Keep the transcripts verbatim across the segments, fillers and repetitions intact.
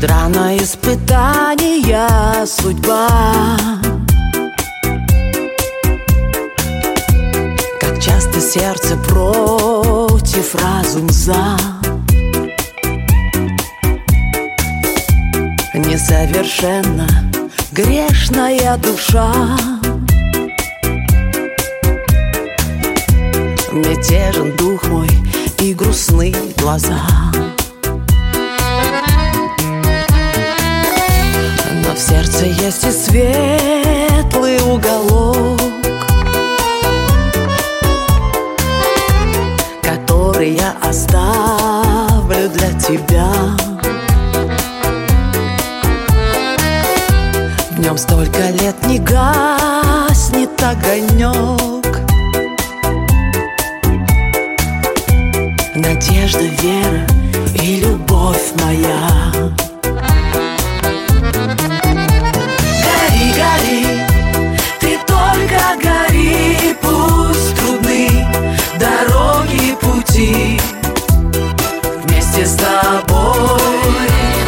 Драное испытание судьба. Как часто сердце против, разум за. Несовершенна грешная душа. Мятежен дух мой и грустны глаза. Но в сердце есть и светлый уголок, который я оставлю для тебя. В нем столько лет не гаснет огонек. Надежда, вера и любовь моя. Гори, гори, ты только гори, пусть трудны дороги, пути. Вместе с тобой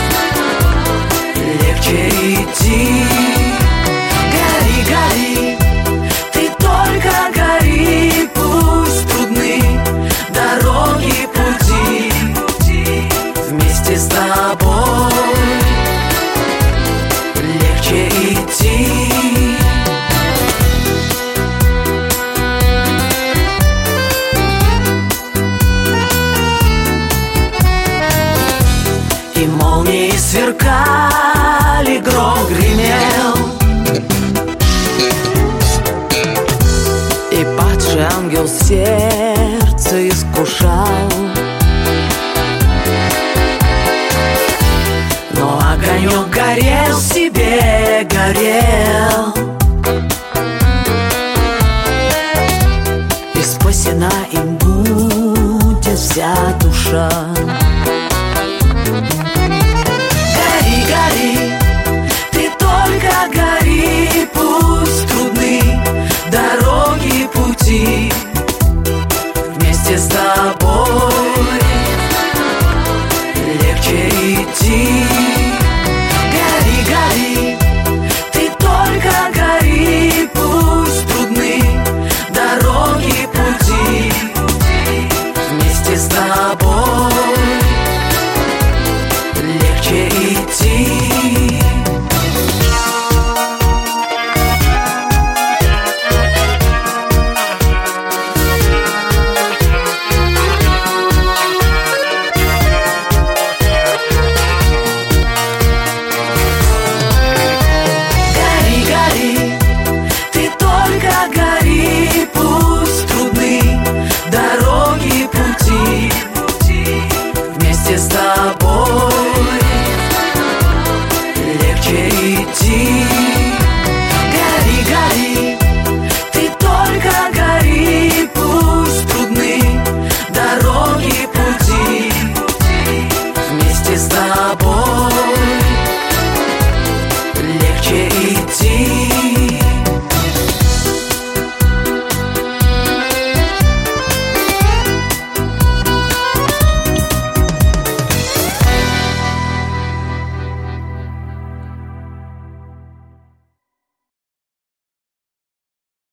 легче идти. Гори, гори, ты только гори, пусть трудны дороги, пути. Вместе с тобой легче идти. И молнии сверкали, гром гремел, и падший ангел сердце искушал. Но огонек горел себе, горел, и спасена им будет вся душа. Гори, гори, ты только гори, пусть трудны дороги, пути. Вместе с тобой легче идти. Гори, гори, ты только гори, пусть трудны дороги, пути. Вместе с тобой легче идти. Вместе с тобой